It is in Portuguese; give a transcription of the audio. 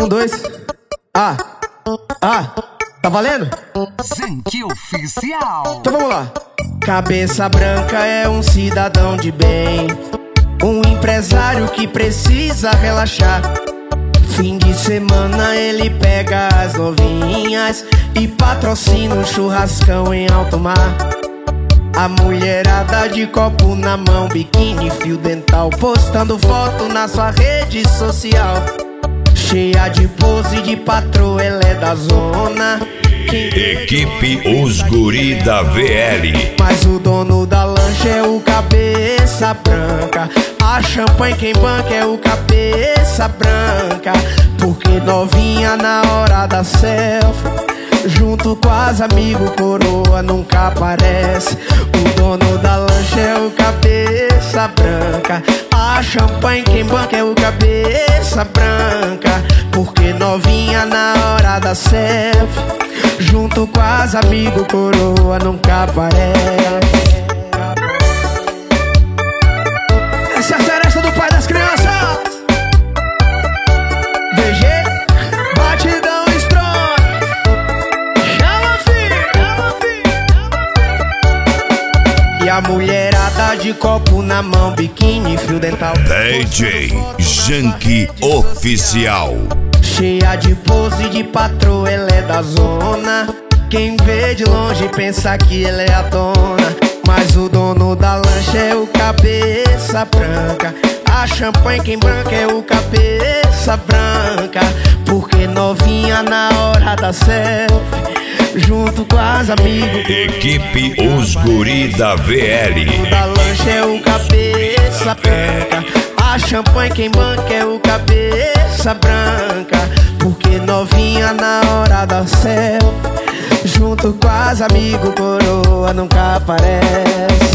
Um, dois. Tá valendo? Zanky Oficial. Então vamos lá. Cabeça branca é um cidadão de bem, um empresário que precisa relaxar. Fim de semana ele pega as novinhas e patrocina um churrascão em alto mar. A mulherada de copo na mão, biquíni, fio dental, postando foto na sua rede social. Cheia de pose de patroa, ela é da zona. Equipe Os Guri da VL. Mas o dono da lancha é o cabeça branca. A champanhe quem banca é o cabeça branca. Porque novinha na hora da selfie, junto com as amigos, coroa nunca aparece. O dono da lancha é o cabeça branca. A champanhe quem banca é o cabeça branca. Porque novinha na hora da selfie, junto com as amigos, coroa nunca aparece. Essa é a seresta do pai das crianças. DG, batidão strong. Chama, filho. E a mulherada de copo na mão, biquíni, fio dental, DJ Zanky Oficial. cheia de pose de patroa, ela é da zona. Quem vê de longe pensa que ela é a dona. Mas o dono da lancha é o cabeça branca. A champanhe quem branca é o cabeça branca. Porque novinha na hora da selfie, junto com as amigos. Equipe Os Guri da VL. O da lancha é o cabeça branca. A champanhe quem banca é o cabeça branca. Porque novinha na hora da selfie, junto com as amigos, coroa nunca aparece.